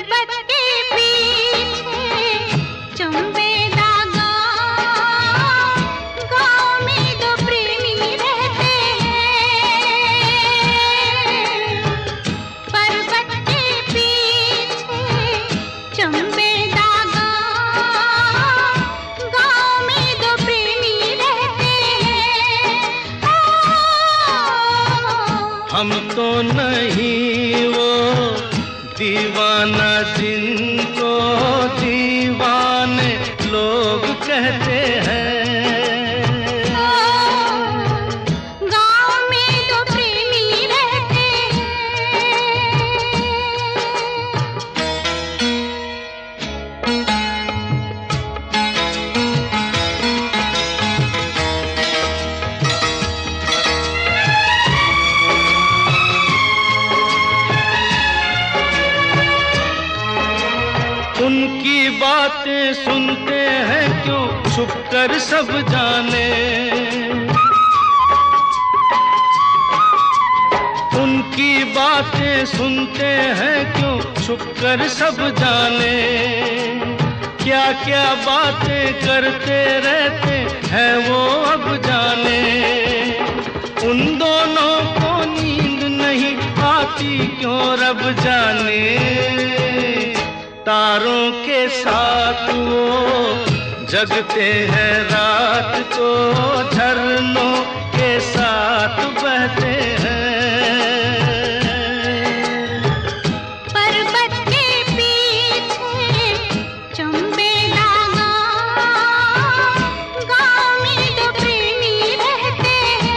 पर्वत के पीछे चंबेदा गाँव में दो प्रेमी रहते हैं। पर्वत के पीछे चंबेदा गाँव में दो प्रेमी रहते हैं। हम तो नहीं वो दीवाना जिनको दीवाने लोग कहते हैं। गाँव में दो प्रेमी रहते उनकी बातें सुनते हैं क्यों छुप कर सब जाने। उनकी बातें सुनते हैं क्यों छुप कर सब जाने। क्या क्या बातें करते रहते हैं वो अब जाने। उन दोनों को नींद नहीं आती क्यों रब जाने। तारों के साथ वो जगते हैं रात को, झरनों के साथ बहते हैं। पर्वत के पीछे चंबेदा गाँव में दो प्रेमी रहते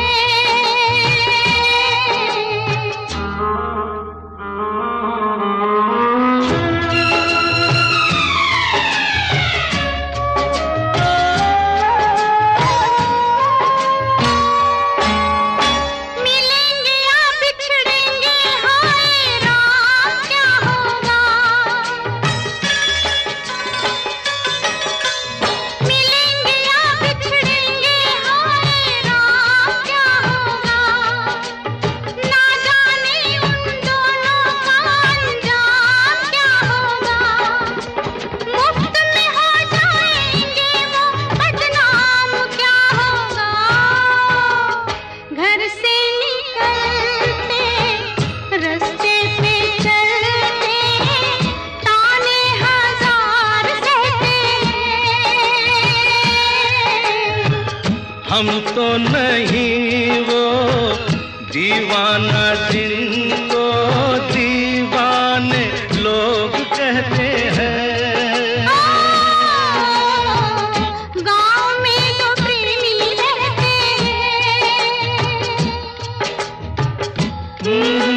मिलेंगे या बिछड़ेंगे, हाय राम क्या होगा। मिलेंगे या बिछड़ेंगे, हाय राम क्या होगा। ना जाने उन दोनों का अंजाम क्या होगा। मुफ्त में हो जाएंगे वो बदनाम क्या होगा। घर से निकलते रास्ते पे चलते ताने हजार सहते हैं। हम तो नहीं वो दीवाना जिनको दीवाने लोग कहते हैं। गाँव में दो प्रेमी रहते हैं।